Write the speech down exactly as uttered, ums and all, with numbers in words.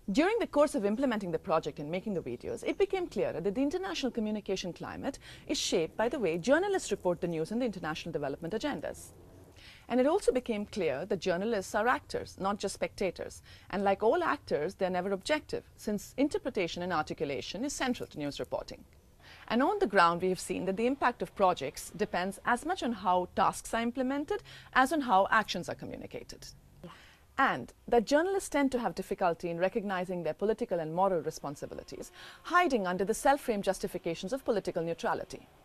During the course of implementing the project and making the videos, it became clearer that the international communication climate is shaped by the way journalists report the news and the international development agendas. And it also became clear that journalists are actors, not just spectators. And like all actors, they're never objective, since interpretation and articulation is central to news reporting. And on the ground, we have seen that the impact of projects depends as much on how tasks are implemented as on how actions are communicated. And that journalists tend to have difficulty in recognizing their political and moral responsibilities, hiding under the self-framed justifications of political neutrality.